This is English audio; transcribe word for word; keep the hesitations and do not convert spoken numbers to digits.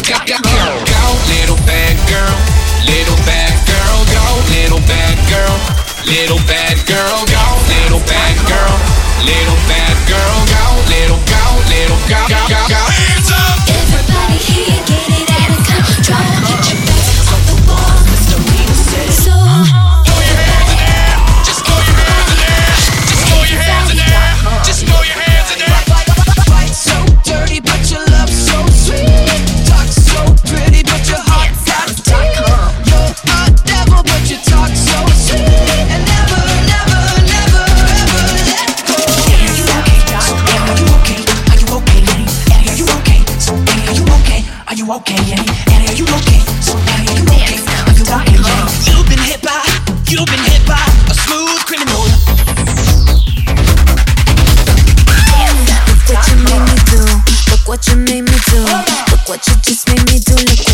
little bad girl, little bad girl, go, little bad girl, little bad girl, go, little bad girl, little bad girl, go, little go, little go, go, go, go. Hands up! Everybody here, get it out of control. Get your backs off the wall, Mister Rita said so. Throw your hands in there, just throw your hands in there, just throw your hands in there, just throw your hands in there. Fight so dirty, but your love so sweet. Talk so pretty, but your heart got deep. You're a devil, but you talk so sweet. And never, never, never, ever let go. Are you okay? So, are you okay? Are you okay, Annie? Annie, are you okay? So, Annie, are you okay? Are you okay, Annie? Annie, are you okay? So, Annie, are you okay? Are you okay, Annie? You've been hit by, you've been hit by a smooth criminal. Look what you made me do. Look what you made me do. Look what you just made me do. Look